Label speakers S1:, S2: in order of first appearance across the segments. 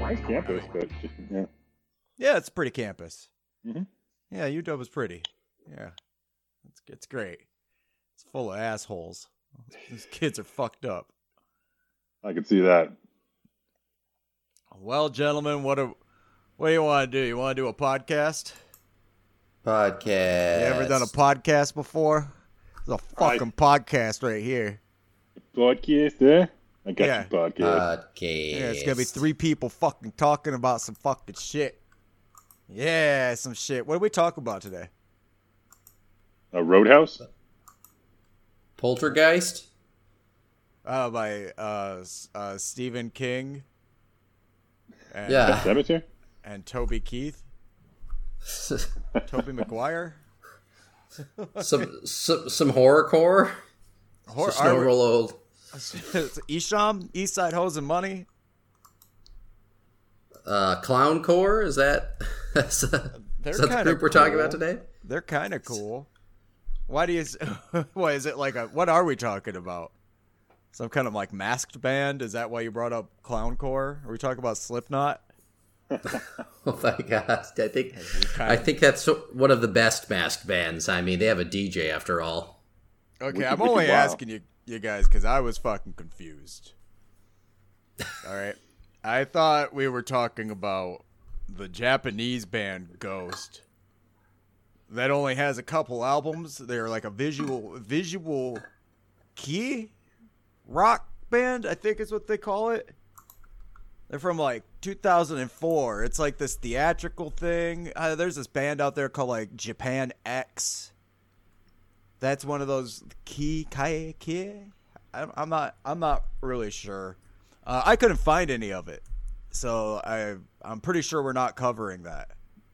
S1: Nice campus, but yeah.
S2: Yeah, it's pretty campus.
S1: Mm-hmm.
S2: Yeah, UW is pretty. Yeah, it's great. It's full of assholes. These kids are fucked up.
S1: I can see that.
S2: Well, gentlemen, what do you want to do? You want to do a podcast?
S3: Podcast.
S2: You ever done a podcast before? It's a fucking podcast right here.
S1: Podcast, eh? I got
S2: Yeah.
S1: you, podcast.
S2: Yeah, it's gonna be 3 people fucking talking about some fucking shit. Yeah, some shit. What did we talk about today?
S1: A Roadhouse?
S3: Poltergeist?
S2: By Stephen King. And,
S3: Yeah.
S1: Cemetery?
S2: And Toby Keith. Toby Maguire.
S3: some horrorcore? Just no real old.
S2: Isham, East Side Hoes and Money.
S3: Clowncore? Is that the group we're talking about today?
S2: They're kind of cool. Why do you? What is it like? What are we talking about? Some kind of like masked band? Is that why you brought up Clowncore? Are we talking about Slipknot?
S3: Oh my god! I think that's one of the best masked bands. I mean, they have a DJ after all.
S2: Okay, I'm only asking you guys because I was fucking confused. All right, I thought we were talking about the Japanese band Ghost that only has a couple albums. They're like a visual kei rock band, I think is what they call it. They're from like 2004. It's like this theatrical thing. There's this band out there called like Japan X. That's one of those kei. I'm not really sure. I couldn't find any of it, so I'm pretty sure we're not covering that.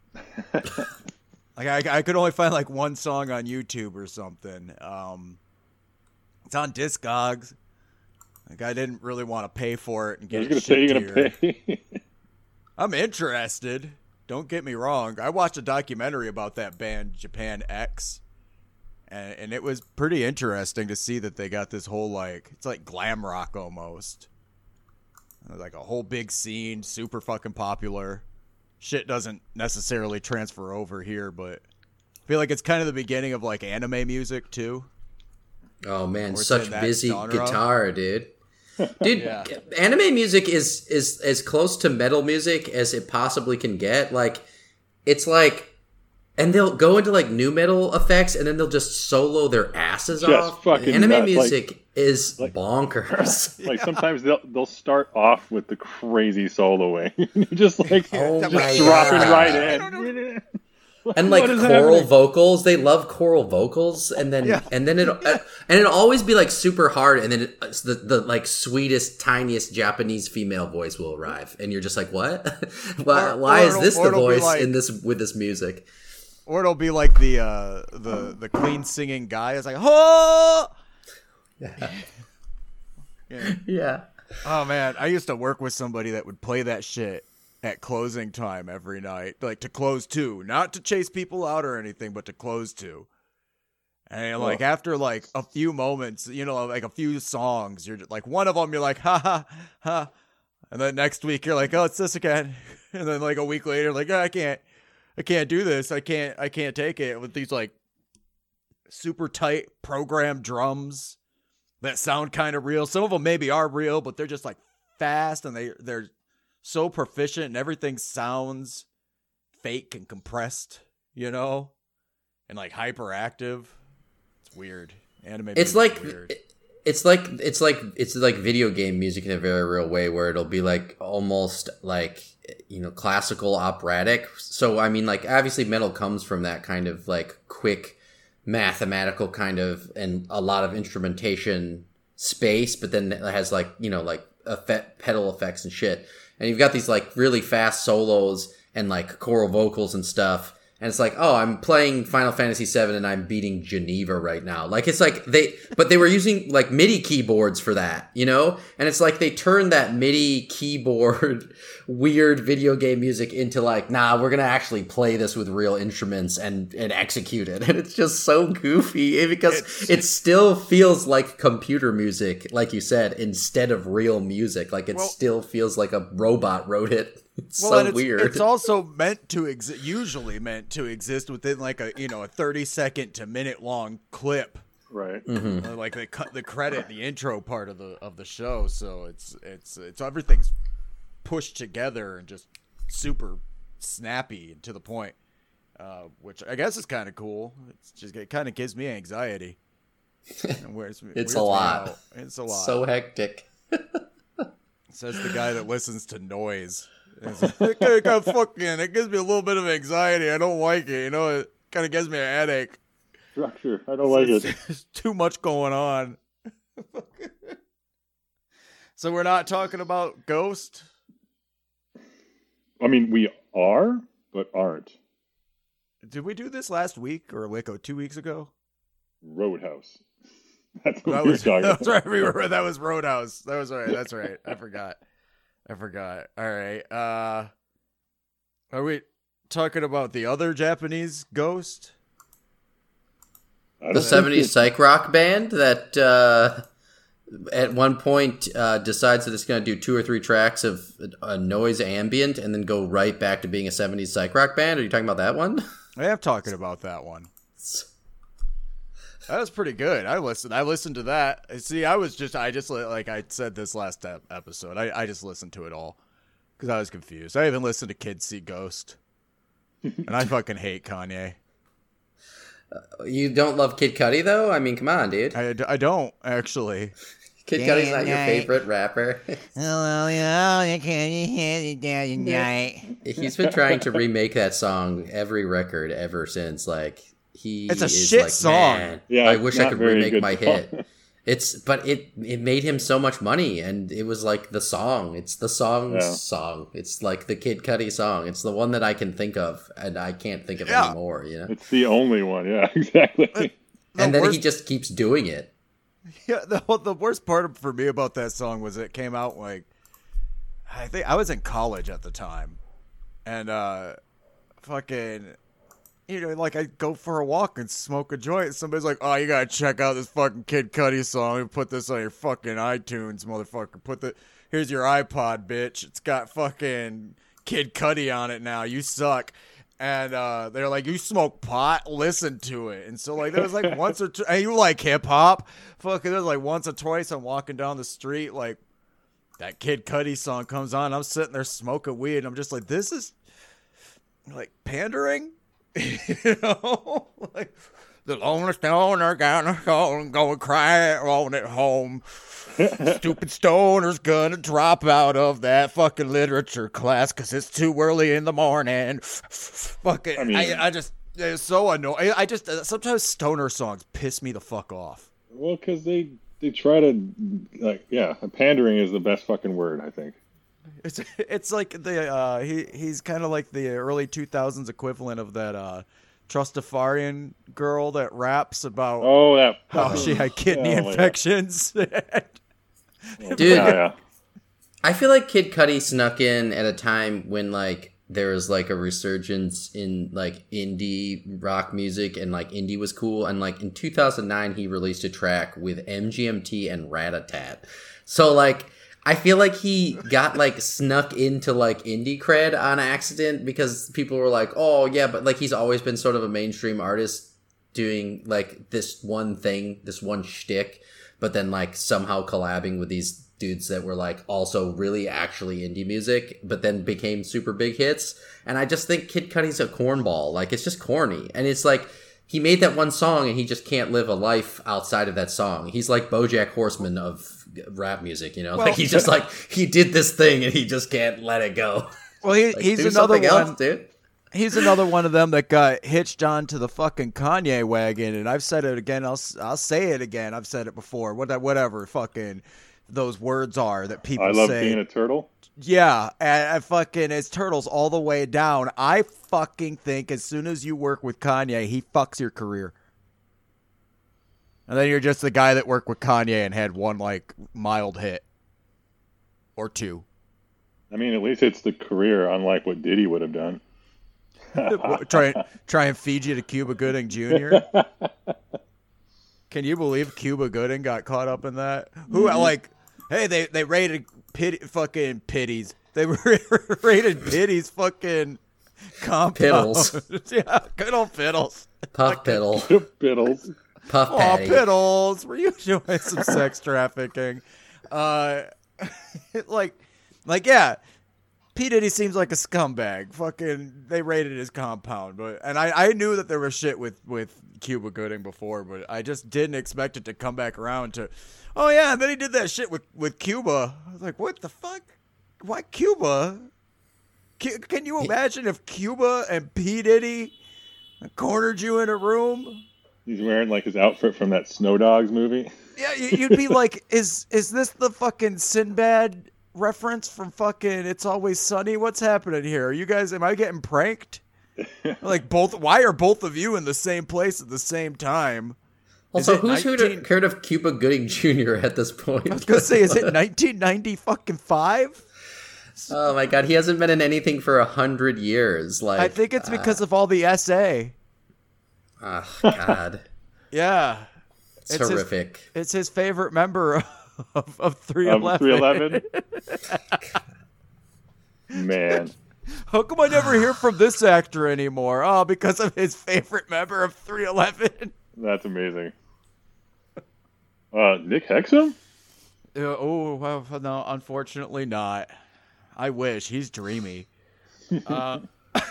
S2: Like I could only find like one song on YouTube or something. It's on Discogs. Like I didn't really want to pay for it and get.
S1: I was going to say you're going to pay.
S2: I'm interested. Don't get me wrong. I watched a documentary about that band Japan X, and it was pretty interesting to see that they got this whole like it's like glam rock almost. Like a whole big scene, super fucking popular. Shit doesn't necessarily transfer over here, but I feel like it's kind of the beginning of like anime music too.
S3: Oh man, such busy
S2: genre.
S3: guitar, dude. Dude,
S2: Yeah.
S3: Anime music is as close to metal music as it possibly can get. Like, it's like, and they'll go into like new metal effects, and then they'll just solo their asses off.
S1: Fucking
S3: Anime
S1: nuts.
S3: music is bonkers.
S1: Like sometimes they'll start off with the crazy soloing. You're just like
S3: Oh my
S1: dropping
S3: God.
S1: right in.
S3: And like
S1: What is
S3: choral
S1: happening?
S3: vocals, they love choral vocals, and then it'll always be like super hard, and then it's the like sweetest, tiniest Japanese female voice will arrive, and you're just like, what? Why is this the voice
S2: like,
S3: in this with this music?
S2: Or it'll be like the clean singing guy. It's like oh
S3: Yeah.
S2: Oh man, I used to work with somebody that would play that shit at closing time every night, like to close to, not to chase people out or anything, but to close to. And like after like a few moments, you know, like a few songs, you're just, like one of them, you're like ha ha ha, and then next week you're like, oh, it's this again, and then like a week later, like oh, I can't do this, I can't take it with these like super tight programmed drums that sound kind of real. Some of them maybe are real, but they're just like fast and they're so proficient and everything sounds fake and compressed, you know, and like hyperactive. It's weird. Anime.
S3: It's like
S2: weird.
S3: it's like video game music in a very real way, where it'll be like almost like, you know, classical operatic. So I mean, like obviously metal comes from that kind of like quick mathematical kind of and a lot of instrumentation space, but then it has like, you know, like pedal effects and shit. And you've got these like really fast solos and like choral vocals and stuff. And it's like, oh, I'm playing Final Fantasy VII and I'm beating Geneva right now. Like, it's like but they were using like MIDI keyboards for that, you know? And it's like they turned that MIDI keyboard weird video game music into like, nah, we're going to actually play this with real instruments and execute it. And it's just so goofy because it still feels like computer music, like you said, instead of real music. Like, it still feels like a robot wrote it. It's so weird.
S2: It's also meant to usually meant to exist within like a 30-second to minute long clip,
S1: Right.
S3: Mm-hmm.
S2: Like they cut the credit, the intro part of the show. So it's everything's pushed together and just super snappy and to the point, which I guess is kind of cool. It kind of gives me anxiety.
S3: It's a lot.
S2: It's a lot.
S3: So hectic.
S2: Says the guy that listens to noise. It gives me a little bit of anxiety. I don't like it. It kind of gives me a headache.
S1: Structure. I don't like it.
S2: There's too much going on. So we're not talking about Ghost?
S1: I mean, we are, but aren't.
S2: Did we do this last week or like 2 weeks ago?
S1: Roadhouse. That's what we were talking about.
S2: That's right. That was Roadhouse. That was right. That's right. I forgot. All right. Are we talking about the other Japanese Ghost?
S3: The 70s psych rock band that at one point decides that it's going to do 2 or 3 tracks of noise ambient and then go right back to being a 70s psych rock band? Are you talking about that one?
S2: I am talking about that one. That was pretty good. I listened to that. See, I just like I said this last episode. I just listened to it all because I was confused. I even listened to Kids See Ghost, and I fucking hate Kanye.
S3: You don't love Kid Cudi though? I mean, come on, dude.
S2: I don't actually.
S3: Kid Cudi's not your favorite rapper. He's been trying to remake that song every record ever since. Like.
S2: It's a shit
S3: like,
S2: song.
S3: Man,
S1: yeah,
S3: I wish I could remake my
S1: song.
S3: hit. But it made him so much money, and it was like the song. It's the song's song. It's like the Kid Cudi song. It's the one that I can think of, and I can't think of anymore.
S1: It's the only one. Yeah, exactly.
S3: And then he just keeps doing it.
S2: Yeah, the worst part for me about that song was it came out like I think I was in college at the time, and fucking. Like I go for a walk and smoke a joint. And somebody's like, "Oh, you gotta check out this fucking Kid Cudi song. Put this on your fucking iTunes, motherfucker. Here's your iPod, bitch. It's got fucking Kid Cudi on it now. You suck." And they're like, "You smoke pot? Listen to it." And so like there was like once or two. And you like hip hop? Fucking there's like once or twice I'm walking down the street, like that Kid Cudi song comes on. I'm sitting there smoking weed, and I'm just like, "This is like pandering." Like the lonely stoner got a phone, go and cry on it home. Stupid stoner's gonna drop out of that fucking literature class because it's too early in the morning. Fucking, I just it's so annoying. I just sometimes stoner songs piss me the fuck off.
S1: Well, because they try to pandering is the best fucking word, I think.
S2: It's like he's kind of like the early 2000s equivalent of that Trustafarian girl that raps about how she had kidney infections.
S3: Dude, I feel like Kid Cudi snuck in at a time when like there was like a resurgence in like indie rock music and like indie was cool, and like in 2009 he released a track with MGMT and Rat-a-Tat. So like I feel like he got like snuck into like indie cred on accident because people were like, "Oh yeah," but like he's always been sort of a mainstream artist doing like this one thing, this one shtick, but then like somehow collabing with these dudes that were like also really actually indie music, but then became super big hits. And I just think Kid Cudi's a cornball. Like it's just corny, and it's like he made that one song and he just can't live a life outside of that song. He's like BoJack Horseman of rap music, like he's just like he did this thing and he just can't let it go.
S2: Well, he's another one, else, dude. He's another one of them that got hitched onto the fucking Kanye wagon, and I've said it again. I'll say it again. I've said it before. Whatever fucking those words are that people say.
S1: I love being a turtle.
S2: Yeah, and fucking his turtles all the way down. I fucking think as soon as you work with Kanye, he fucks your career. And then you're just the guy that worked with Kanye and had one, like, mild hit. Or two.
S1: I mean, at least it's the career, unlike what Diddy would have done.
S2: Try and feed you to Cuba Gooding Jr.? Can you believe Cuba Gooding got caught up in that? Who, like, hey, they raided fucking Pitties. They raided Pitties fucking compound.
S3: Piddles.
S2: Yeah, good old Piddles.
S3: Puff Piddle.
S1: Piddles.
S3: Puff
S2: Aw,
S3: Patty.
S2: Piddles. Were you doing some sex trafficking? Like, yeah. P. Diddy seems like a scumbag. Fucking, they raided his compound. And I knew that there was shit with Cuba Gooding before, but I just didn't expect it to come back around to, oh yeah, and then he did that shit with Cuba. I was like, what the fuck? Why Cuba? Can you imagine if Cuba and P. Diddy cornered you in a room?
S1: He's wearing like his outfit from that Snow Dogs movie.
S2: Yeah, you'd be like, is this the fucking Sinbad reference from fucking It's Always Sunny? What's happening here? You guys, am I getting pranked? Like, why are both of you in the same place at the same time?
S3: Also, who's heard of Cuba Gooding Jr. at this point?
S2: I was gonna say, is it 1990 fucking 5?
S3: Oh my god, he hasn't been in anything for 100 years. Like,
S2: I think it's because of all the SA.
S3: Oh god.
S2: Yeah.
S3: It's horrific.
S2: It's his favorite member of 311.
S1: 311? Man.
S2: How come I never hear from this actor anymore? Oh, because of his favorite member of 311.
S1: That's amazing. Nick Hexum?
S2: Well, no, unfortunately not. I wish. He's dreamy. But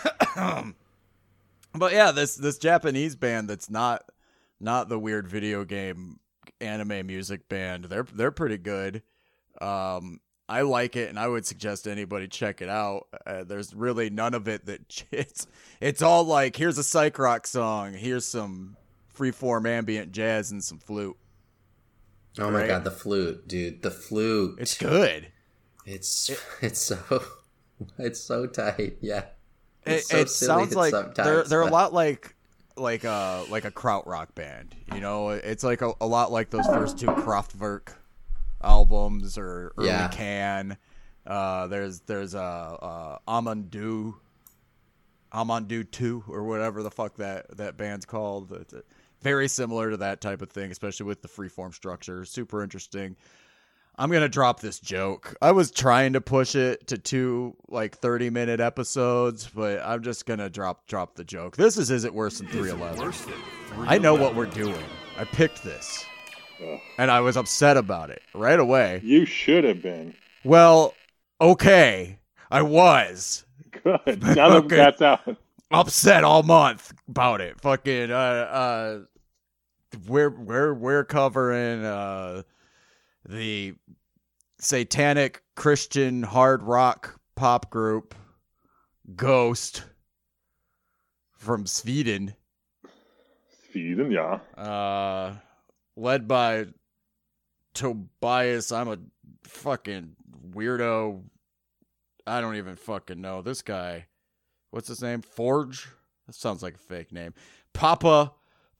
S2: yeah, this Japanese band that's not the weird video game anime music band, they're pretty good. I like it, and I would suggest anybody check it out. There's really none of it that it's all like, here's a psych rock song, here's some freeform ambient jazz and some flute.
S3: Oh my god, the flute, dude, the flute.
S2: It's good.
S3: It's so tight. Yeah.
S2: It sounds like they're a lot like a krautrock band. You know, it's like a lot like those first two Kraftwerk albums or early Can. There's Amandu 2 or whatever the fuck that band's called. It's very similar to that type of thing, especially with the freeform structure. Super interesting. I'm going to drop this joke. I was trying to push it to 2 like 30-minute episodes, but I'm just going to drop the joke. This isn't worse than 311. I know what we're doing. I picked this. And I was upset about it right away.
S1: You should have been.
S2: Well, okay. I was.
S1: Good. Now that that's out.
S2: Upset all month about it. Fucking we're covering the satanic Christian hard rock pop group Ghost from Sweden.
S1: Sweden, yeah.
S2: Led by Tobias. I'm a fucking weirdo. I don't even fucking know this guy. What's his name? Forge? That sounds like a fake name. Papa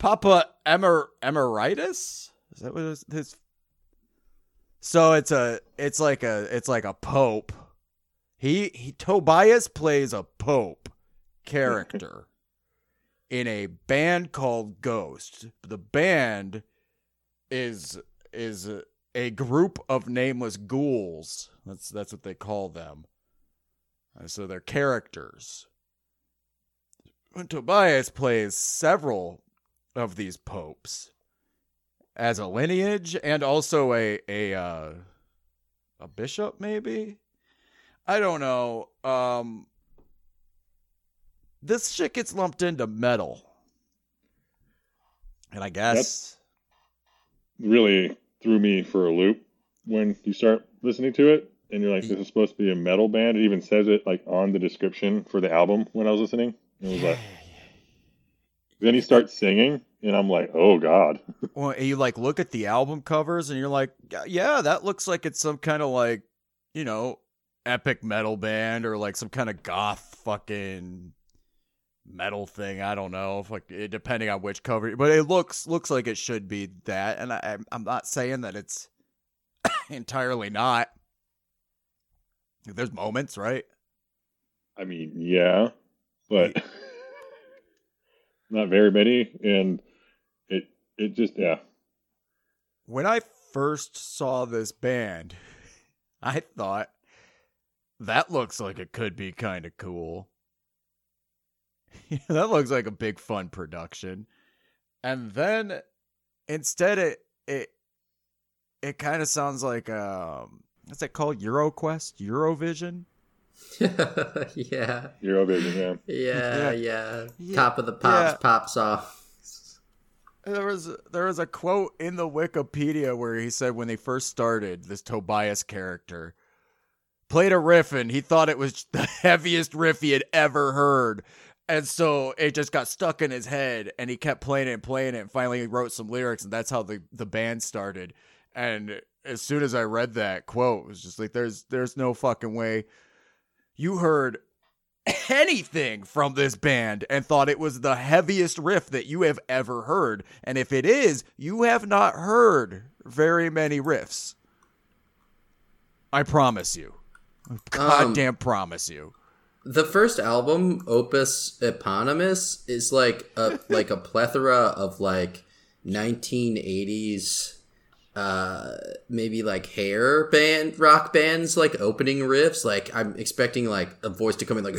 S2: Emeritus? Is that what his? So it's like a pope. He Tobias plays a pope character in a band called Ghost. The band is a group of nameless ghouls. That's what they call them. So they're characters. And Tobias plays several of these popes as a lineage and also a bishop, maybe? I don't know. This shit gets lumped into metal. And I guess
S1: that really threw me for a loop when you start listening to it and you're like, this is supposed to be a metal band. It even says it like on the description for the album when I was listening. It was like, then he starts singing and I'm like, oh god.
S2: Well, you like look at the album covers and you're like, yeah, that looks like it's some kind of like, you know, epic metal band or like some kind of goth fucking metal thing. I don't know, if like depending on which cover, but it looks like it should be that. And I'm not saying that it's entirely not. There's moments, right?
S1: I mean, yeah, but not very many, and it just, yeah.
S2: When I first saw this band, I thought that looks like it could be kind of cool. That looks like a big fun production. And then instead it kind of sounds like what's that called? EuroQuest? Eurovision?
S3: Yeah.
S1: Eurovision, yeah.
S3: Yeah. Top of the Pops pop song.
S2: There was a quote in the Wikipedia where he said when they first started, this Tobias character played a riff and he thought it was the heaviest riff he had ever heard. And so it just got stuck in his head and he kept playing it and finally he wrote some lyrics, and that's how the band started. And as soon as I read that quote, it was just like, there's no fucking way you heard anything from this band and thought it was the heaviest riff that you have ever heard. And if it is, you have not heard very many riffs. I promise you. Goddamn promise you.
S3: The first album, Opus Eponymous, is like a plethora of like 1980s maybe like hair band rock bands like opening riffs. Like I'm expecting like a voice to come in like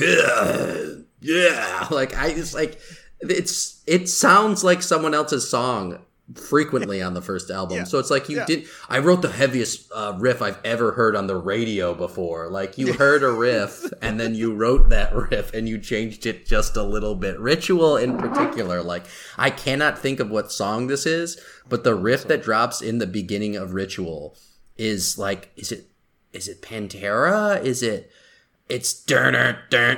S3: yeah, like I just like it sounds like someone else's song frequently on the first album. Yeah. So it's like I wrote the heaviest riff I've ever heard on the radio before. Like you heard a riff and then you wrote that riff and you changed it just a little bit. Ritual in particular, like I cannot think of what song this is, but the riff that drops in the beginning of Ritual is like, is it Pantera? It's Durner,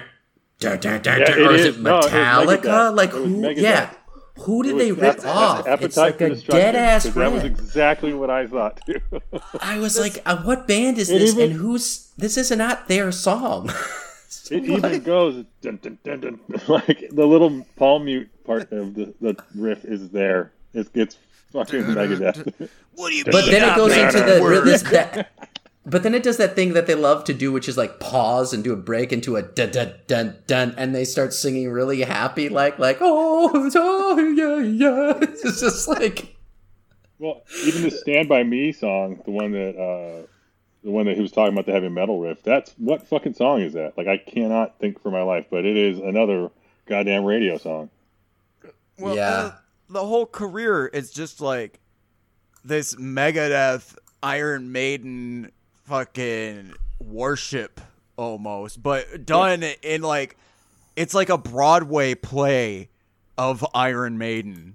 S3: or is it Metallica?
S1: No,
S3: like who? Yeah. Who did they rip off? It's like a dead ass riff.
S1: That was exactly what I thought too.
S3: I was like, what band is this? And this is not their song.
S1: It even goes dun, dun, dun, dun, like the little palm mute part of the riff is there. It's fucking Megadeth.
S2: What do you
S3: But then it goes into the but then it does that thing that they love to do, which is like pause and do a break into a dun dun dun dun, and they start singing really happy, like oh yeah. It's just like,
S1: well, even the "Stand by Me" song, the one that he was talking about, the heavy metal riff. That's what fucking song is that? Like I cannot think for my life, but it is another goddamn radio song.
S2: Well, yeah, the whole career is just like this Megadeth, Iron Maiden fucking worship almost, but done in like, it's like a Broadway play of Iron Maiden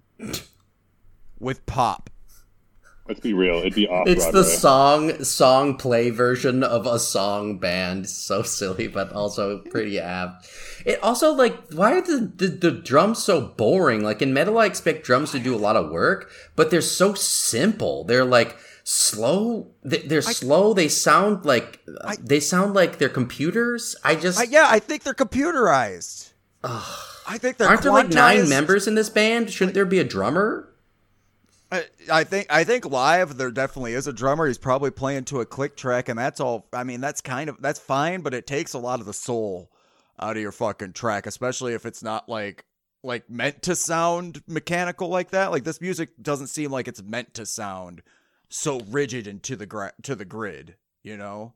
S2: with pop.
S1: Let's be real, it'd be off.
S3: It's
S1: Broadway.
S3: the song play version of a song band. So silly, but also pretty apt. It also, like, why are the drums so boring? Like in metal, I expect drums to do a lot of work, but they're so simple. They're like slow. They're slow. They sound like they're computers. I
S2: think they're computerized. I think they're.
S3: Aren't there like 9 members in this band? Shouldn't there be a drummer?
S2: I think live there definitely is a drummer. He's probably playing to a click track, and that's all. I mean, that's fine, but it takes a lot of the soul out of your fucking track, especially if it's not like meant to sound mechanical like that. Like this music doesn't seem like it's meant to sound so rigid and to the grid, you know.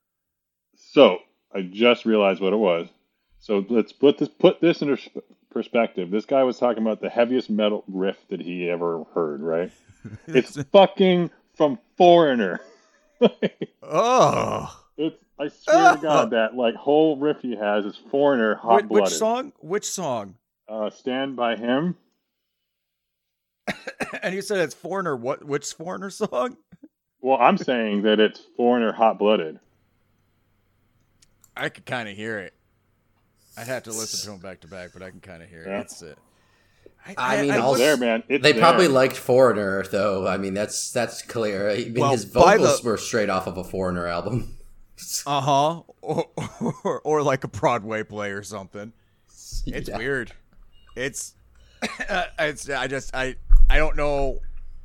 S1: So I just realized what it was. So let's put this into perspective. This guy was talking about the heaviest metal riff that he ever heard, right? It's fucking from Foreigner.
S2: Oh.
S1: I swear to God, that like whole riff he has is Foreigner, Hot Blooded.
S2: Which song?
S1: Stand by Him.
S2: And you said it's Foreigner. Which Foreigner song?
S1: Well, I'm saying that it's Foreigner, Hot Blooded.
S2: I could kind of hear it. I'd have to listen to him back to back, but I can kind of hear it. Yeah. It's
S3: it's
S1: there, man.
S3: They probably liked Foreigner, though. I mean, that's clear. His vocals were straight off of a Foreigner album.
S2: Or like a Broadway play or something. It's weird. It's I don't know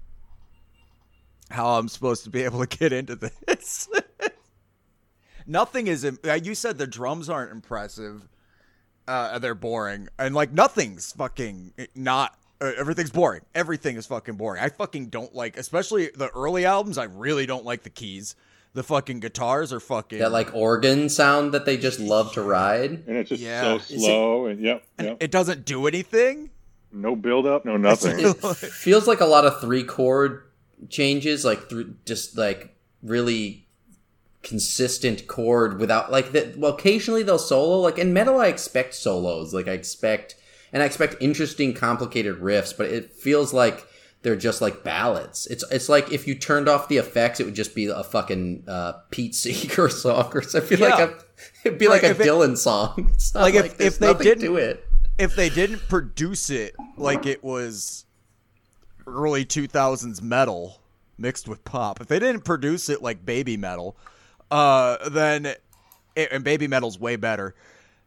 S2: how I'm supposed to be able to get into this. Nothing is. You said the drums aren't impressive. They're boring, and like nothing's fucking not. Everything's boring. Everything is fucking boring. I fucking don't like, especially the early albums. I really don't like the keys. The fucking guitars are fucking
S3: that like organ sound that they just love to ride,
S1: and it's just so slow. And
S2: it doesn't do anything.
S1: No build up, no nothing.
S3: It feels like a lot of 3-chord changes, like just like really consistent chord without like that. Well, occasionally they'll solo. Like in metal, I expect solos. Like I expect interesting, complicated riffs, but it feels like they're just like ballads. It's like if you turned off the effects, it would just be a fucking Pete Seeger song. Or I feel like it'd be like a Dylan song. It's not like if they didn't do it.
S2: If they didn't produce it like it was early 2000s metal mixed with pop, if they didn't produce it like baby metal, and baby metal's way better,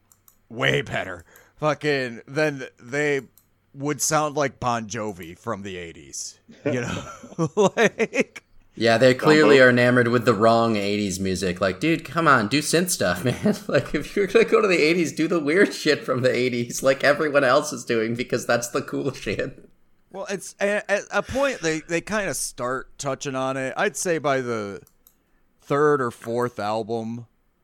S2: fucking, then they would sound like Bon Jovi from the 80s, you know? Like,
S3: yeah, they clearly are enamored with the wrong 80s music. Like, dude, come on, do synth stuff, man. Like, if you're gonna go to the 80s, do the weird shit from the 80s like everyone else is doing, because that's the cool shit.
S2: Well, it's at a point they kind of start touching on it. I'd say by the third or fourth album,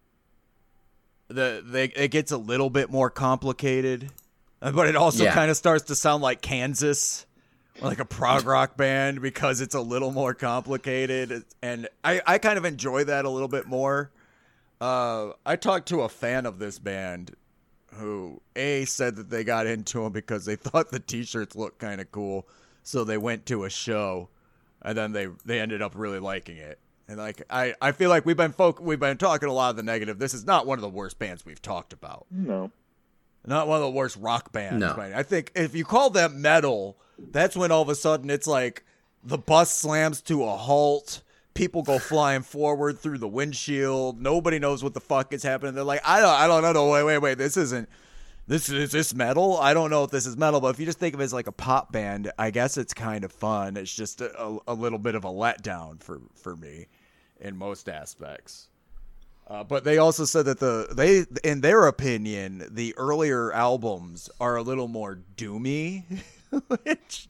S2: it gets a little bit more complicated. But it also kind of starts to sound like Kansas, like a prog rock band, because it's a little more complicated. And I kind of enjoy that a little bit more. I talked to a fan of this band who, said that they got into them because they thought the t-shirts looked kind of cool. So they went to a show, and then they ended up really liking it. And like I feel like we've been talking a lot of the negative. This is not one of the worst bands we've talked about.
S1: No.
S2: Not one of the worst rock bands.
S3: No.
S2: I think if you call them metal, that's when all of a sudden it's like the bus slams to a halt. People go flying forward through the windshield. Nobody knows what the fuck is happening. They're like, I don't know. Wait. Is this metal? I don't know if this is metal, but if you just think of it as like a pop band, I guess it's kind of fun. It's just a little bit of a letdown for me in most aspects. But they also said that in their opinion, the earlier albums are a little more doomy, which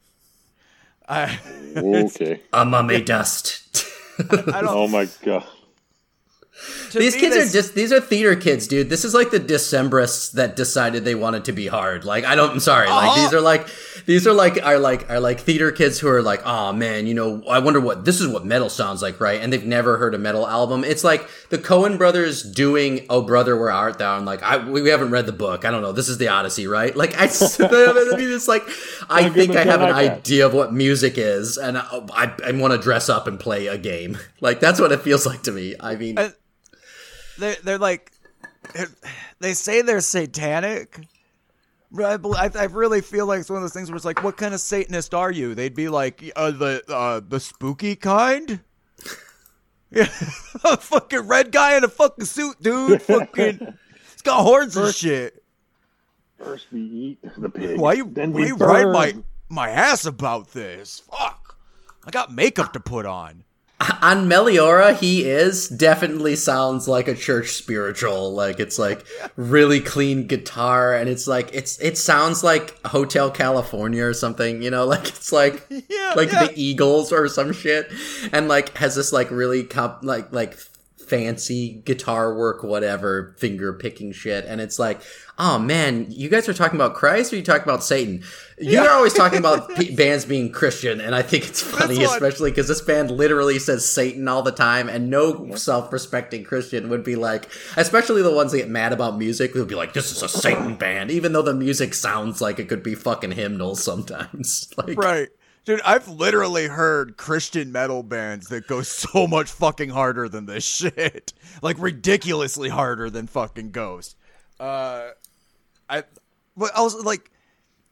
S1: okay.
S3: A mummy dust.
S1: Oh my god.
S3: These are theater kids, dude. This is like the Decemberists that decided they wanted to be hard. Like, I'm sorry. Like, these are like theater kids who are like, oh man, you know, I wonder this is what metal sounds like, right? And they've never heard a metal album. It's like the Coen brothers doing "Oh Brother, Where Art Thou?" And like, we haven't read the book. I don't know. This is the Odyssey, right? Like, it's like, I think I have an idea of what music is, and I want to dress up and play a game. Like, that's what it feels like to me. I mean.
S2: They're like, they say they're satanic. I really feel like it's one of those things where it's like, what kind of Satanist are you? They'd be like, the spooky kind? Yeah, a fucking red guy in a fucking suit, dude. Fucking, it's got horns and shit.
S1: First we eat the pig.
S2: Why you
S1: burn.
S2: ride my ass about this? Fuck. I got makeup to put on.
S3: On Meliora, he definitely sounds like a church spiritual. Like, it's like really clean guitar, and it's like it sounds like Hotel California or something, you know, like it's like the Eagles or some shit, and like has this like really like fancy guitar work, whatever, finger picking shit, and it's like, oh man, you guys are talking about Christ, or you talking about Satan? You're always talking about bands being Christian, and I think it's funny, especially because this band literally says Satan all the time, and no self-respecting Christian would be like, especially the ones that get mad about music, would be like, this is a Satan band, even though the music sounds like it could be fucking hymnals sometimes. Like,
S2: right. Dude, I've literally heard Christian metal bands that go so much fucking harder than this shit. Like, ridiculously harder than fucking Ghost. But I was like,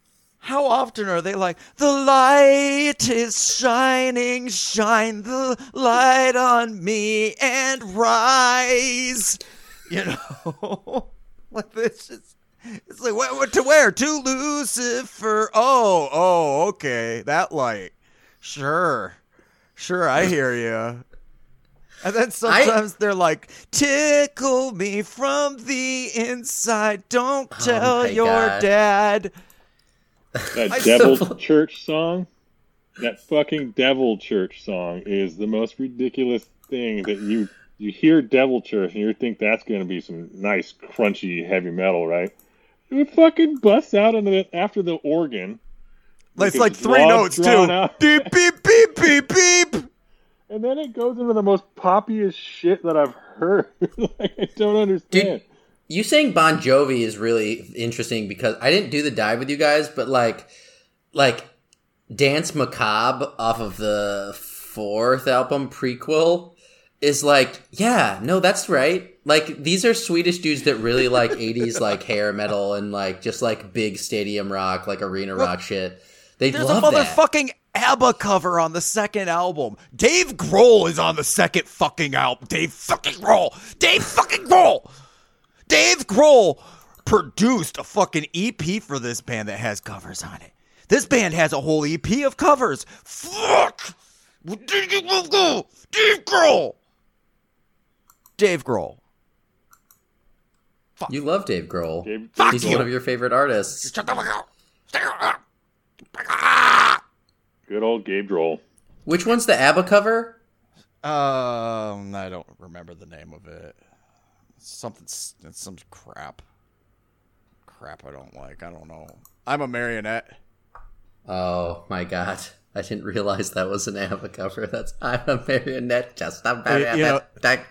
S2: how often are they like, the light is shining, shine the light on me and rise? You know? Like this is, it's like, what to wear? To Lucifer. Oh, okay. That light. Sure, I hear you. And then sometimes they're like, tickle me from the inside. Don't tell your dad.
S1: That Devil Church song, that fucking Devil Church song is the most ridiculous thing that you hear Devil Church and you think that's going to be some nice, crunchy, heavy metal, right? It fucking busts out after the organ.
S2: It's like three notes, too. Beep, beep, beep, beep, beep.
S1: And then it goes into the most poppiest shit that I've heard. Like, I don't understand.
S3: Dude, you saying Bon Jovi is really interesting because I didn't do the dive with you guys, but like Dance Macabre off of the 4th album, Prequel, is like, yeah, no, that's right. Like, these are Swedish dudes that really like 80s like hair metal and like just like big stadium rock, like arena rock shit. They love that.
S2: There's a motherfucking ABBA cover on the 2nd album. Dave Grohl is on the 2nd fucking album. Dave fucking Grohl. Dave Grohl produced a fucking EP for this band that has covers on it. This band has a whole EP of covers. Fuck! Dave Grohl! Dave Grohl.
S3: Fuck. You love Dave Grohl. He's one of your favorite artists.
S1: Good old Gabe Grohl.
S3: Which one's the ABBA cover?
S2: I don't remember the name of it. It's some crap. I don't like. I don't know. I'm a Marionette.
S3: Oh my god. I didn't realize that was an ABBA cover. I'm a Marionette, just a marionette.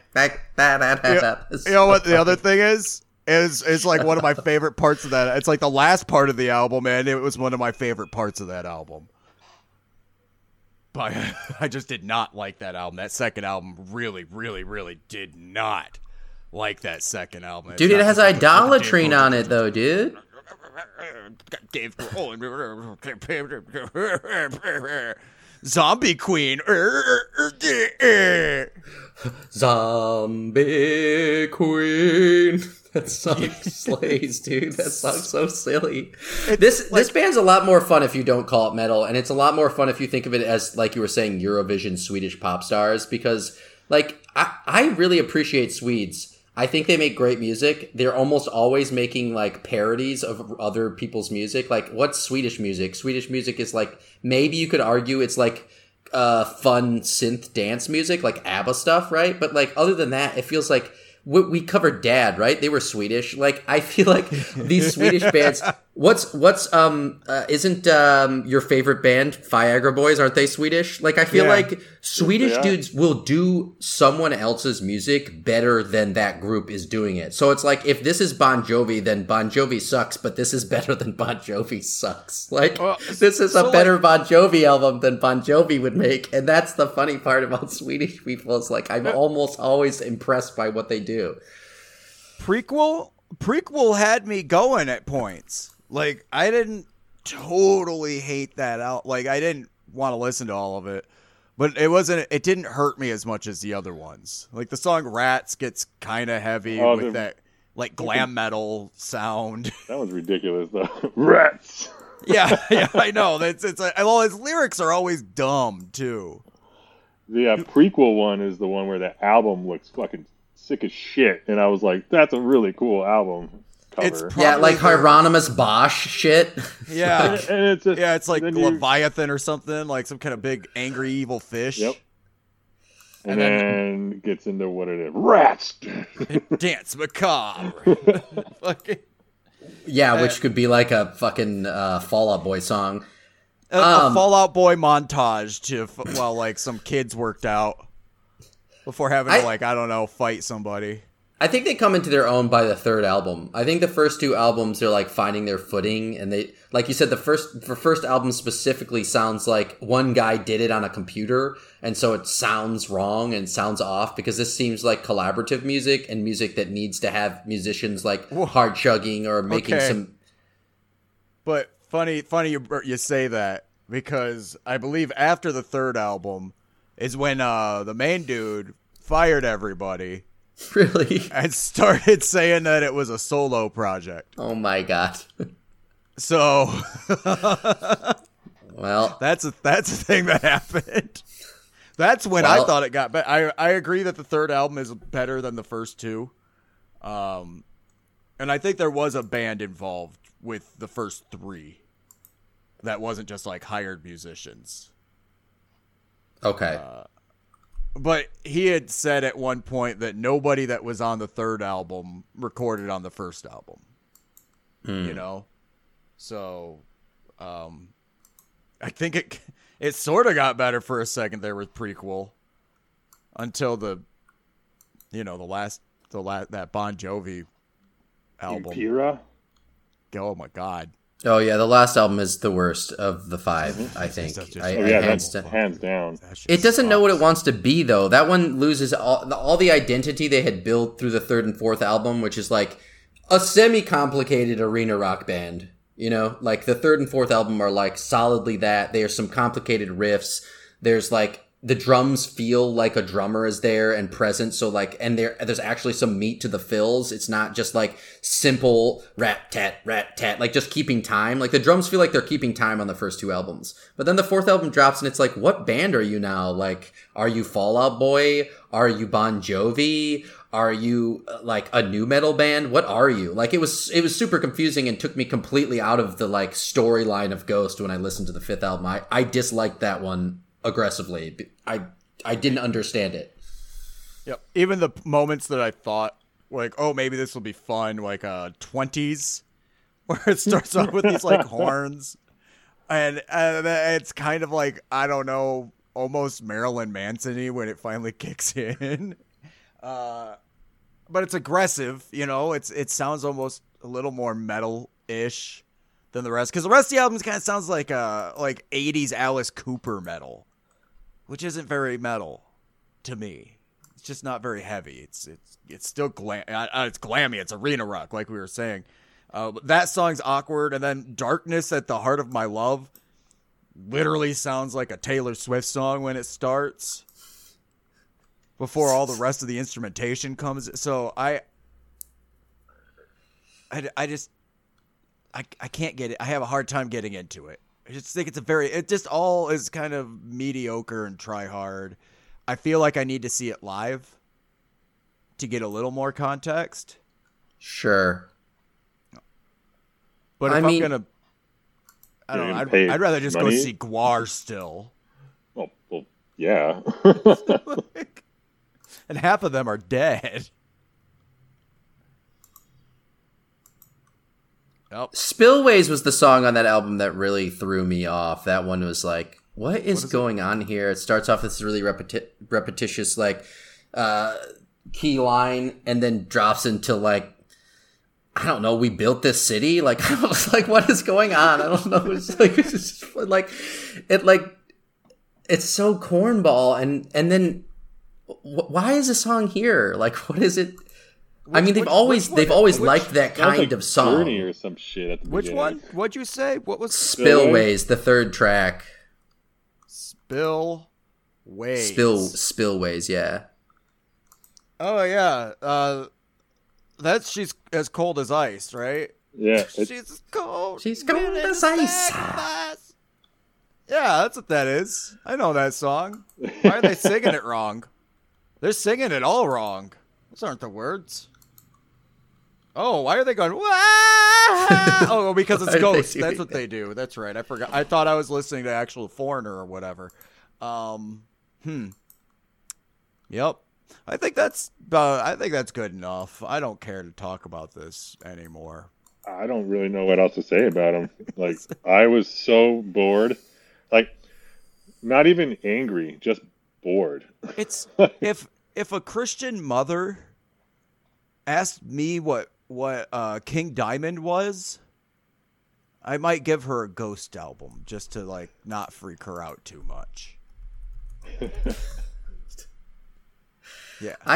S2: You know what the other thing is like one of my favorite parts of that. It's like the last part of the album, and it was one of my favorite parts of that album. But I just did not like that album. That 2nd album really, really, really did not like that 2nd album.
S3: Dude, it has Idolatry on it, though, dude.
S2: Dave Zombie Queen.
S3: Zombie Queen. That song slays, dude. That song's so silly. This band's a lot more fun if you don't call it metal, and it's a lot more fun if you think of it as, like you were saying, Eurovision Swedish pop stars, because, like, I really appreciate Swedes. I think they make great music. They're almost always making, like, parodies of other people's music. Like, what's Swedish music? Swedish music is, like, maybe you could argue it's, like, fun synth dance music, like ABBA stuff, right? But, like, other than that, it feels like we covered Dad, right? They were Swedish. Like, I feel like these Swedish bands. Isn't your favorite band Viagra Boys? Aren't they Swedish? Like, I feel like Swedish dudes will do someone else's music better than that group is doing it. So it's like, if this is Bon Jovi, then Bon Jovi sucks, but this is better than Bon Jovi sucks. Like, this is a better Bon Jovi album than Bon Jovi would make. And that's the funny part about Swedish people. It's like, I'm almost always impressed by what they do.
S2: Prequel had me going at points. Like, I didn't totally hate that out. Like, I didn't want to listen to all of it, but it didn't hurt me as much as the other ones. Like, the song Rats gets kind of heavy with that, like, glam metal sound.
S1: That was ridiculous, though. Rats!
S2: yeah, I know. Well, his lyrics are always dumb, too.
S1: The Prequel one is the one where the album looks fucking sick as shit, and I was like, that's a really cool album cover.
S3: Yeah, like Hieronymus Bosch shit.
S2: Yeah.
S1: And
S2: it's like Leviathan or something, like some kind of big angry evil fish.
S1: Yep. And then gets into what it is. Rats!
S2: Dance Macabre.
S3: Yeah, which could be like a fucking Fall Out Boy song.
S2: A Fall Out Boy montage while like some kids worked out before having to, like, I don't know, fight somebody.
S3: I think they come into their own by the 3rd album. I think the first 2 albums are like finding their footing, and they, like you said, the first album specifically sounds like one guy did it on a computer, and so it sounds wrong and sounds off, because this seems like collaborative music and music that needs to have musicians like hard chugging or making some.
S2: But funny you say that, because I believe after the third album is when the main dude fired everybody.
S3: Really?
S2: And started saying that it was a solo project.
S3: Oh my god.
S2: So,
S3: well,
S2: that's a thing that happened. That's when I thought it got better. I agree that the third album is better than the first two. And I think there was a band involved with the first three. That wasn't just like hired musicians.
S3: okay.
S2: But he had said at one point that nobody that was on the third album recorded on the first album. You know? So, I think it sort of got better for a second there with Prequel. Until that Bon Jovi album.
S1: Impera?
S2: Oh my God.
S3: Oh yeah, the last album is the worst of the five, I think.
S1: Hands down.
S3: It doesn't know what it wants to be, though. That one loses all the identity they had built through the third and fourth album, which is like a semi-complicated arena rock band. You know, like the third and fourth album are like solidly that. There's some complicated riffs. There's like the drums feel like a drummer is there and present. So like, and there's actually some meat to the fills. It's not just like simple rat tat, like just keeping time. Like the drums feel like they're keeping time on the first two albums. But then the fourth album drops and it's like, what band are you now? Like, are you Fall Out Boy? Are you Bon Jovi? Are you like a new metal band? What are you? Like it was super confusing and took me completely out of the like storyline of Ghost when I listened to the fifth album. I disliked that one aggressively. I didn't understand it.
S2: Yep. Even the moments that I thought like, oh, maybe this will be fun, like 20s, where it starts off with these like horns, and it's kind of like, I don't know, almost Marilyn Manson-y when it finally kicks in. But it's aggressive, you know. It sounds almost a little more metal-ish than the rest, because the rest of the album kind of sounds like 80s Alice Cooper metal, which isn't very metal to me. It's just not very heavy. It's still it's glammy. It's arena rock, like we were saying. That song's awkward, and then Darkness at the Heart of My Love literally sounds like a Taylor Swift song when it starts, before all the rest of the instrumentation comes. So I can't get it. I have a hard time getting into it. I just think it just all is kind of mediocre and try hard. I feel like I need to see it live to get a little more context.
S3: Sure.
S2: But if I'm gonna, I don't know. I'd rather just go see Gwar still.
S1: Well, yeah.
S2: And half of them are dead.
S3: Oh. Spillways was the song on that album that really threw me off. That one was like, what is going on here? It starts off with this really repetitious like key line, and then drops into like, I don't know, we built this city. Like, I was like, what is going on? I don't know. It's so cornball, and then why is the song here? Like, what is it? They've always liked that kind of song.
S1: Journey or some shit at the
S2: Which
S1: beginning.
S2: one? What'd you say? What was
S3: Spillways? The third track.
S2: Spillways.
S3: Spillways. Yeah.
S2: Oh yeah. That's She's as Cold as Ice, right?
S1: Yeah.
S2: She's cold.
S3: She's cold as ice.
S2: Yeah, that's what that is. I know that song. Why are they singing it wrong? They're singing it all wrong. Those aren't the words. Oh, why are they going, wah! Oh, because it's Ghost. That's what they do. That's right. I forgot. I thought I was listening to actual Foreigner or whatever. Yep. I think that's good enough. I don't care to talk about this anymore.
S1: I don't really know what else to say about him. Like, I was so bored. Like, not even angry, just bored.
S2: It's if a Christian mother asked me what King Diamond was, I might give her a Ghost album just to like not freak her out too much. Yeah.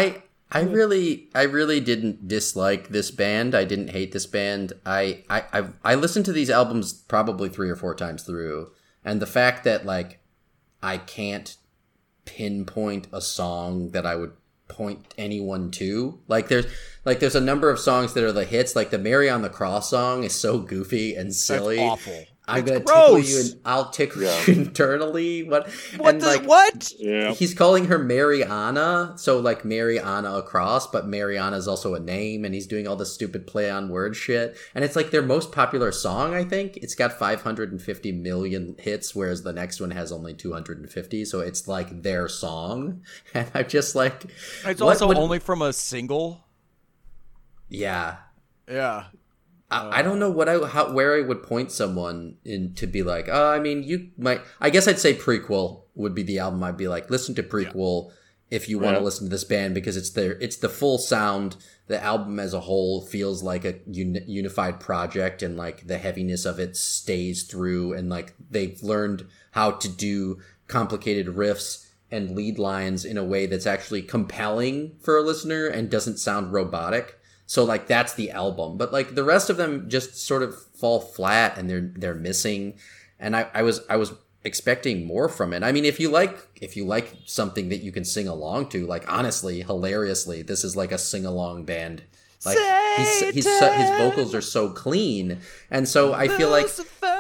S3: I really didn't dislike this band. I didn't hate this band. I listened to these albums probably 3 or 4 times through, and the fact that like I can't pinpoint a song that I would point anyone to. There's a number of songs that are the hits. Like the "Mary on the Cross" song is so goofy and silly.
S2: That's awful.
S3: I'm gonna tickle you, and I'll tickle you internally. What?
S1: Yeah.
S3: He's calling her Mariana, so like Mariana across, but Mariana is also a name, and he's doing all this stupid play on word shit. And it's like their most popular song, I think. It's got 550 million hits, whereas the next one has only 250. So it's like their song, and I'm just like,
S2: it's also only from a single.
S3: Yeah.
S2: Yeah.
S3: I don't know where I would point someone in to be like, oh, I mean, you might. I guess I'd say Prequel would be the album. I'd be like, listen to Prequel if you want to listen to this band, because it's the full sound. The album as a whole feels like a unified project, and like the heaviness of it stays through, and like they've learned how to do complicated riffs and lead lines in a way that's actually compelling for a listener and doesn't sound robotic. So like that's the album, but like the rest of them just sort of fall flat, and they're missing. And I was expecting more from it. I mean, if you like something that you can sing along to, like honestly, hilariously, this is like a sing along band. Like his vocals are so clean, and so I feel like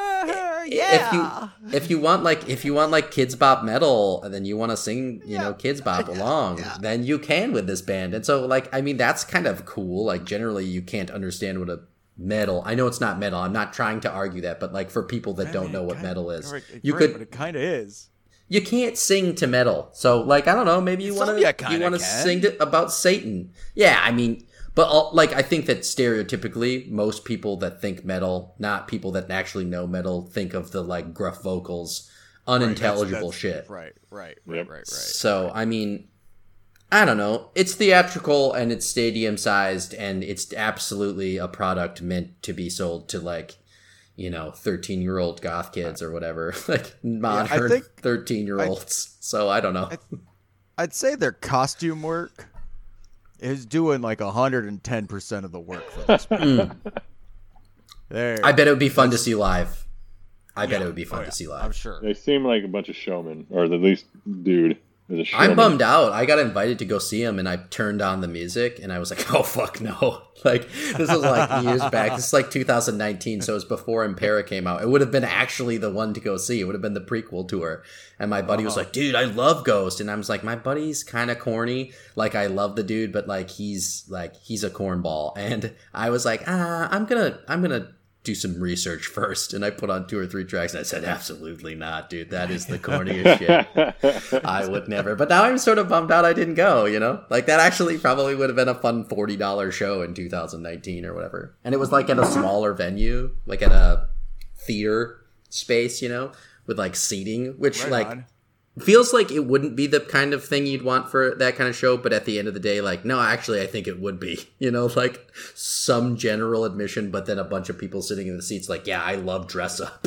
S3: if you want like Kids Bop metal, and then you want to sing Kids Bop along, then you can with this band. And so like I mean that's kind of cool. Like generally you can't understand what a metal. I know it's not metal. I'm not trying to argue that, but like for people that don't know what metal is,
S2: but it kind of is.
S3: You can't sing to metal, so like I don't know. Maybe you want to sing about Satan. Yeah, I mean. But like I think that stereotypically, most people that think metal, not people that actually know metal, think of the like gruff vocals, unintelligible shit.
S2: Right.
S3: So I mean, I don't know. It's theatrical and it's stadium sized, and it's absolutely a product meant to be sold to like 13-year-old goth kids or whatever, like modern 13-year-olds. So I don't know.
S2: I'd say their costume work is doing like 110% of the work for this band.
S3: I bet it would be fun to see live. Bet it would be fun to see live.
S2: I'm sure.
S1: They seem like a bunch of showmen, or at least dude is a showman.
S3: I'm bummed out. I got invited to go see him, and I turned on the music, and I was like, oh, fuck no. Like, this was like years back. This is like 2019, so it was before Impera came out. It would have been actually the one to go see. It would have been the Prequel tour. And my buddy was like, dude, I love Ghost. And I was like, my buddy's kind of corny. Like, I love the dude, but like, he's a cornball. And I was like, I'm gonna do some research first. And I put on 2 or 3 tracks, and I said, absolutely not, dude. That is the corniest shit. I would never. But now I'm sort of bummed out I didn't go, Like, that actually probably would have been a fun $40 show in 2019 or whatever. And it was like at a smaller venue, like at a theater space, with like seating, which feels like it wouldn't be the kind of thing you'd want for that kind of show. But at the end of the day, like, no, actually, I think it would be, like some general admission, but then a bunch of people sitting in the seats like, yeah, I love Dress Up.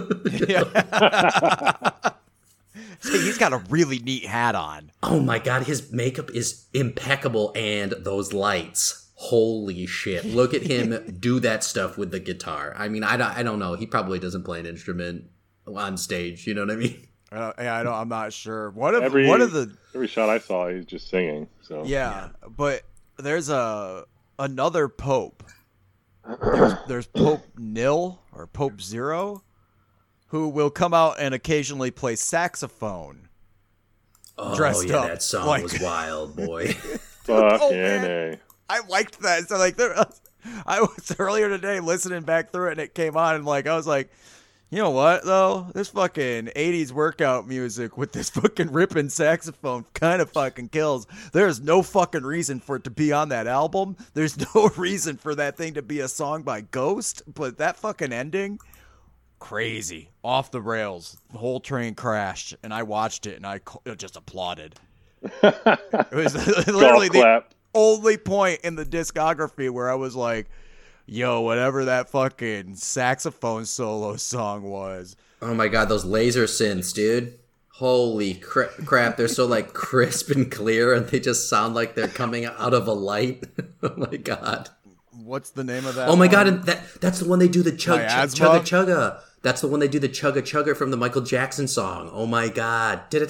S2: So he's got a really neat hat on.
S3: Oh my God, his makeup is impeccable, and those lights. Holy shit. Look at him do that stuff with the guitar. I mean, I don't know. He probably doesn't play an instrument on stage. You know what I mean?
S2: I'm not sure.
S1: Every shot I saw, he's just singing. So
S2: yeah. But there's another Pope. There's Pope Nil or Pope Zero, who will come out and occasionally play saxophone.
S3: Oh
S2: dressed
S3: yeah,
S2: up
S3: that song
S2: like...
S3: was wild, boy.
S1: Fucking A.
S2: I liked that. So like, I was earlier today listening back through it, and it came on, and like I was like, you know what though? This fucking 80s workout music with this fucking ripping saxophone kind of fucking kills. There's no fucking reason for it to be on that album. There's no reason for that thing to be a song by Ghost, but that fucking ending, crazy. Off the rails. The whole train crashed, and I watched it, and I just applauded. It was literally the only point in the discography where I was like, yo, whatever that fucking saxophone solo song was.
S3: Oh my God, those laser synths, dude. Holy crap, they're so like crisp and clear, and they just sound like they're coming out of a light. Oh my god.
S2: What's the name of that?
S3: Oh my
S2: one?
S3: god, and that's the one they do the
S2: Miasma?
S3: chugga chugga. That's the one they do the chugga chugga from the Michael Jackson song. Oh my god. That's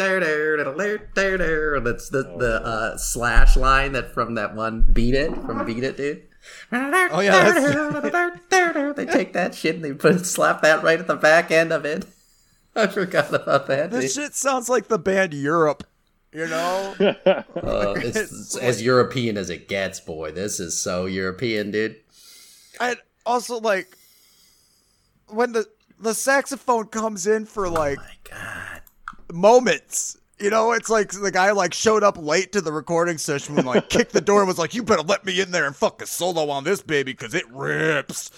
S3: the slash line that from that one Beat It, dude.
S2: Oh yeah,
S3: They take that shit and they slap that right at the back end of it. I forgot about that.
S2: this shit sounds like the band Europe. You know,
S3: It's as European as it gets, boy. This is so European, dude.
S2: and also like when the saxophone comes in for like
S3: My god.
S2: moments. You know, it's like the guy like showed up late to the recording session and like kicked the door and was like, "You better let me in there and fucking solo on this baby because it rips."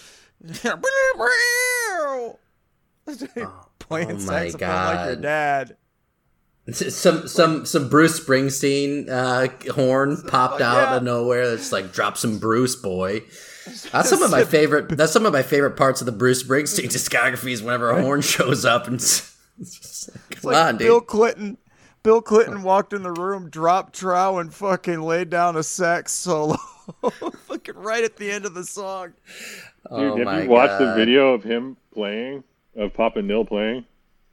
S2: Playing
S3: oh my
S2: saxophone like your
S3: God.
S2: dad.
S3: Some Bruce Springsteen horn popped out of nowhere. It's like drop some Bruce, boy. That's some of my favorite. That's some of my favorite parts of the Bruce Springsteen discography is whenever a horn shows up and it's just like, come on, dude.
S2: Bill Clinton walked in the room, dropped trow, and fucking laid down a sax solo, fucking right at the end of the song.
S3: Oh
S1: Dude,
S3: my
S1: have you watched the
S3: God.
S1: video of him playing, of Papa Nil playing?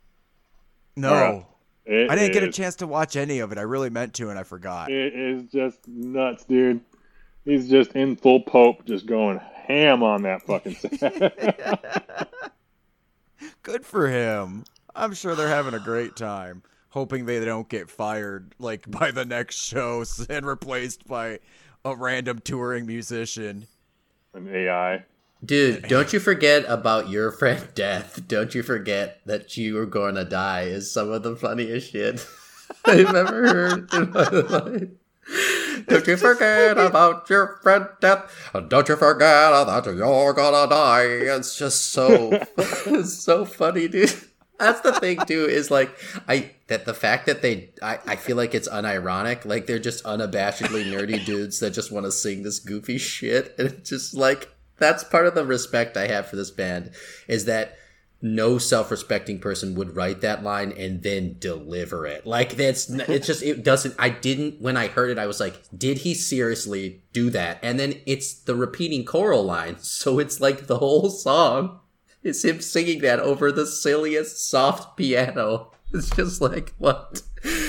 S2: No,
S1: It
S2: I didn't get a
S1: is-
S2: chance to watch any of it. I really meant to, and I forgot.
S1: It is just nuts, dude. He's just in full Pope, just going ham on that fucking set.
S2: Good for him. I'm sure they're having a great time. Hoping they don't get fired like by the next show and replaced by a random touring musician.
S1: An AI.
S3: Dude, don't you forget about your friend death. Don't you forget that you were going to die is some of the funniest shit I've ever heard in my life. Don't you forget about your friend death. Don't you forget that you're gonna die. It's just so, it's so funny, dude. That's the thing too, is like the fact that I feel like it's unironic, like they're just unabashedly nerdy dudes that just want to sing this goofy shit, and it's just like that's part of the respect I have for this band is that no self-respecting person would write that line and then deliver it. Like it doesn't. I didn't when I heard it. I was like, did he seriously do that? And then it's the repeating choral lines, so it's like the whole song. It's him singing that over the silliest soft piano. It's just like, what?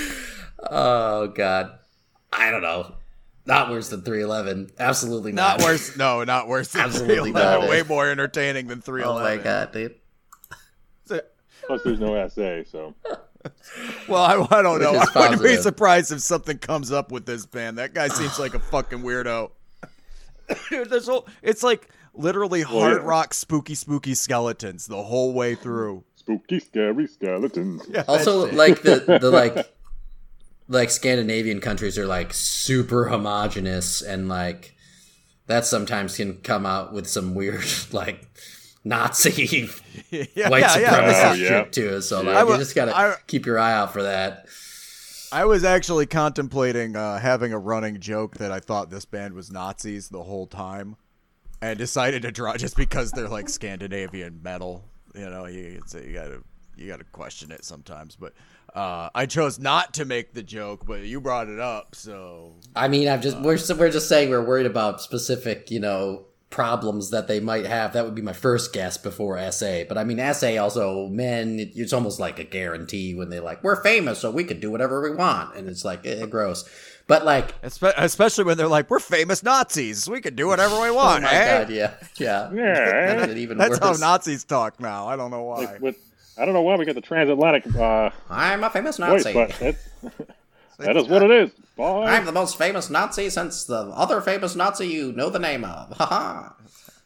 S3: Oh, God. I don't know. Not worse than 311. Absolutely not.
S2: Not worse. No, not worse. Than
S3: Absolutely
S2: 311.
S3: not.
S2: Way more entertaining than
S3: Oh,
S2: 311.
S3: my God, dude.
S1: Plus, there's no essay, so.
S2: Well, I don't know.
S3: Which is
S2: I wouldn't be
S3: positive.
S2: surprised if something comes up with this band. That guy seems like a fucking weirdo. Dude, it's like literally hard
S1: yeah.
S2: rock spooky skeletons the whole way through.
S1: Spooky, scary skeletons.
S2: Yeah,
S3: Also,
S2: that shit.
S3: like, the like Scandinavian countries are, like, super homogenous, and, like, that sometimes can come out with some weird, like, Nazi
S2: yeah,
S3: white supremacist
S1: Oh, yeah.
S3: shit, too. So,
S1: Yeah.
S3: like, you just gotta
S2: I-
S3: keep your eye out for that.
S2: I was actually contemplating having a running joke that I thought this band was Nazis the whole time, and decided to draw just because they're like Scandinavian metal. You know, you gotta question it sometimes. But I chose not to make the joke, but you brought it up, so
S3: I mean, we're just saying we're worried about specific, problems that they might have. That would be my first guess before SA. But I mean, SA also, man, it's almost like a guarantee when they're like, we're famous, so we can do whatever we want, and it's like gross. But like,
S2: especially when they're like, we're famous Nazis, we can do whatever we want.
S3: oh my
S2: eh?
S3: God, yeah.
S1: Yeah.
S3: That's even
S2: That's
S3: worse.
S2: how Nazis talk now. I don't know why.
S1: Like, I don't know why we got the transatlantic
S3: I'm a famous
S1: voice,
S3: Nazi.
S1: but that is what it is. Bye.
S3: I'm the most famous Nazi since the other famous Nazi you know the name of. Haha.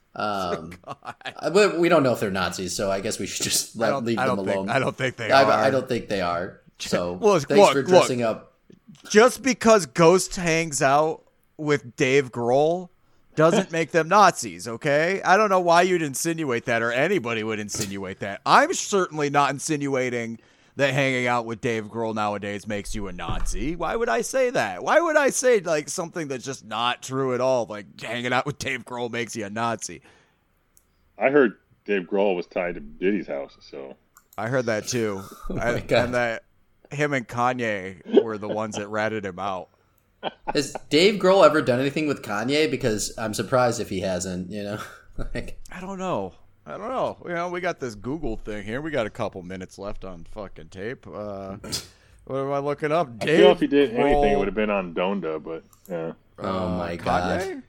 S3: We don't know if they're Nazis, so I guess we should just leave them alone.
S2: I don't think they are.
S3: I don't think they are. So
S2: Well,
S3: thanks for dressing up.
S2: Just because Ghost hangs out with Dave Grohl doesn't make them Nazis, okay? I don't know why you'd insinuate that, or anybody would insinuate that. I'm certainly not insinuating that hanging out with Dave Grohl nowadays makes you a Nazi. Why would I say that? Why would I say like something that's just not true at all? Like hanging out with Dave Grohl makes you a Nazi.
S1: I heard Dave Grohl was tied to Diddy's house, so.
S2: I heard that too.
S3: my God.
S2: And that him and Kanye were the ones that ratted him out.
S3: Has Dave Grohl ever done anything with Kanye? Because I'm surprised if he hasn't. Like,
S2: I don't know. We got this Google thing here. We got a couple minutes left on fucking tape. What am I looking up?
S1: I feel if he did anything, it would have been on Donda, but yeah.
S3: Oh my god.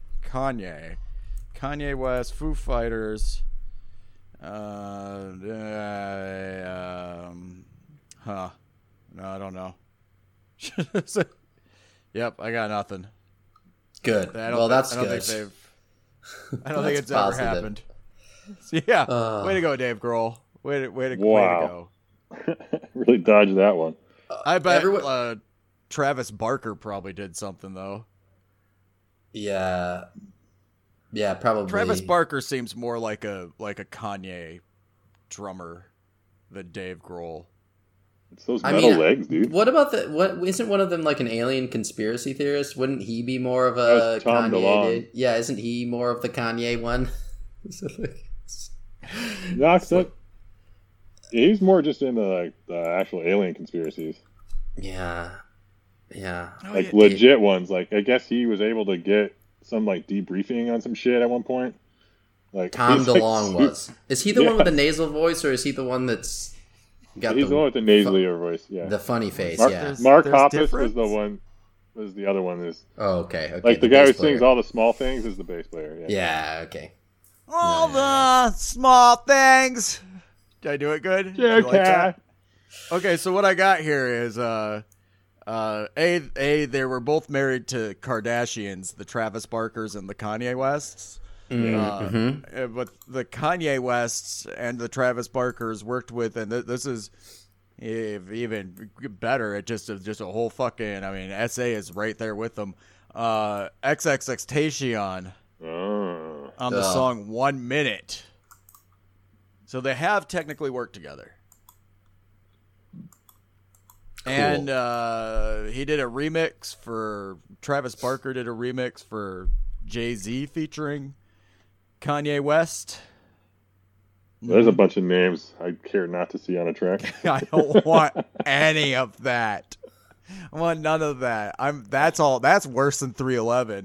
S2: Kanye West, Foo Fighters. No, I don't know. Yep, I got nothing.
S3: Good. Well, that's good.
S2: I don't think it's ever happened. Yeah, way to go, Dave Grohl. Way to go.
S1: Really dodged that one.
S2: I bet Travis Barker probably did something though.
S3: Yeah, probably.
S2: Travis Barker seems more like a Kanye drummer than Dave Grohl.
S1: It's those metal legs, dude.
S3: What about isn't one of them like an alien conspiracy theorist? Wouldn't he be more of a
S1: Tom
S3: Kanye? Yeah, isn't he more of the Kanye one?
S1: No, he's more just into like the actual alien conspiracies.
S3: Yeah.
S1: Like legit ones. Like I guess he was able to get some like debriefing on some shit at one point. Like
S3: Tom DeLonge was. Is he the one with the nasal voice, or is he the one that's got
S1: He's the one with the nasalier voice. Yeah,
S3: the funny face.
S1: Mark Hoppus was the other one.
S3: Oh, okay.
S1: Like the guy who sings all the small things is the bass player.
S3: Yeah. Okay.
S2: All the small things. Did I do it good?
S1: Yeah, okay.
S2: Okay, so what I got here is they were both married to Kardashians, the Travis Barkers and the Kanye Wests. But the Kanye Wests and the Travis Barkers worked with, and this is even better. It just a whole fucking. I mean, SA is right there with them. XXXTentacion on the song 1 Minute. So they have technically worked together. Cool. And he did a remix for Travis Barker did a remix for Jay-Z featuring Kanye West.
S1: There's a bunch of names I'd care not to see on a track.
S2: I don't want any of that. I want none of that. That's worse than 311.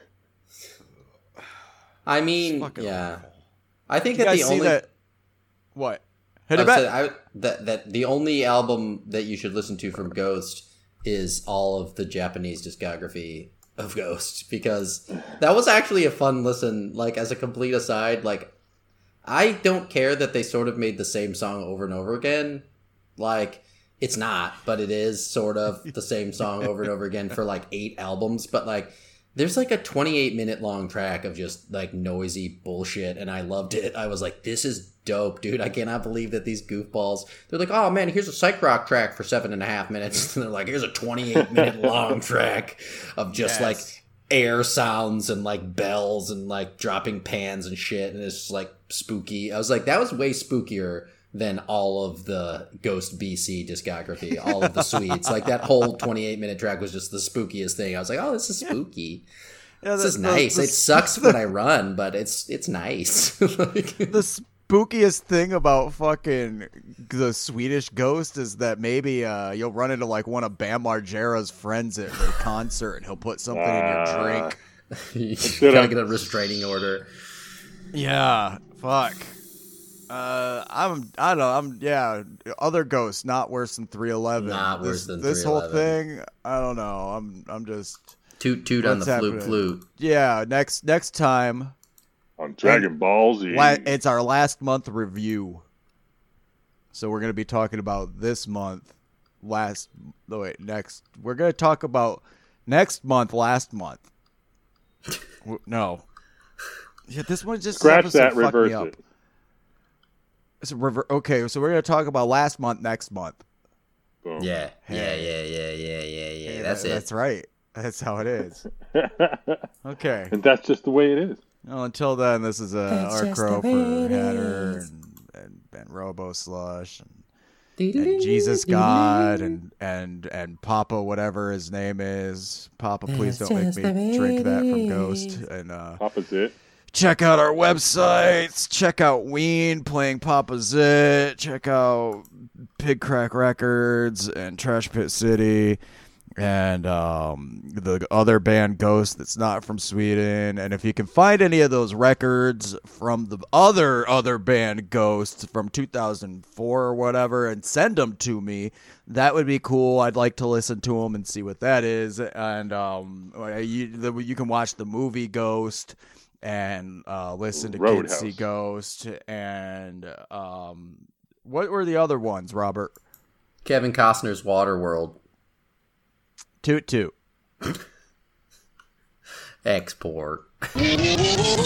S3: I mean, yeah. Awful. I think that the only
S2: what?
S3: That the only album that you should listen to from Ghost is all of the Japanese discography of Ghost, because that was actually a fun listen. Like, as a complete aside, like, I don't care that they sort of made the same song over and over again. Like, it's not, but it is sort of the same song over and over again for like 8 albums. But like, there's like a 28-minute long track of just like noisy bullshit, and I loved it. I was like, this is dope, dude. I cannot believe that these goofballs, they're like, oh man, here's a psych rock track for 7.5 minutes. And they're like, here's a 28-minute long track of just like air sounds and like bells and like dropping pans and shit. And it's just like spooky. I was like, that was way spookier than all of the Ghost BC discography, all of the suites. Like, that whole 28-minute track was just the spookiest thing. I was like, oh, this is spooky. Yeah, this is nice. It sucks when I run, but it's nice. Like,
S2: the spookiest thing about fucking the Swedish Ghost is that maybe you'll run into like one of Bam Margera's friends at a concert, and he'll put something in your drink.
S3: You gotta get a restraining order.
S2: Yeah, fuck. Other Ghosts, not worse than 311.
S3: Not worse than 311.
S2: This whole thing, I don't know. I'm just
S3: toot on the flute.
S2: Yeah, next time
S1: on Dragon Ball Z.
S2: It's our last month review. So we're going to be talking about this month. We're going to talk about next month, last month. No. Yeah, this one just
S1: scratch that, reverse it.
S2: Okay, so we're going to talk about last month, next month.
S1: Boom.
S3: Yeah. That's it.
S2: That's right. That's how it is. Okay.
S1: And that's just the way it is.
S2: Well, until then, this is our Crow for Hatter and Robo Slush and Jesus God and Papa, whatever his name is. Papa, please don't make me drink that from Ghost. And
S1: Papa's it.
S2: check out our websites. Check out Ween playing Papa Zit. Check out Pig Crack Records and Trash Pit City. And the other band Ghost that's not from Sweden. And if you can find any of those records from the other band Ghost from 2004 or whatever and send them to me, that would be cool. I'd like to listen to them and see what that is. And you can watch the movie Ghost and listen to Kids See Ghost. And what were the other ones, Robert?
S3: Kevin Costner's Waterworld.
S2: Toot toot.
S3: Export.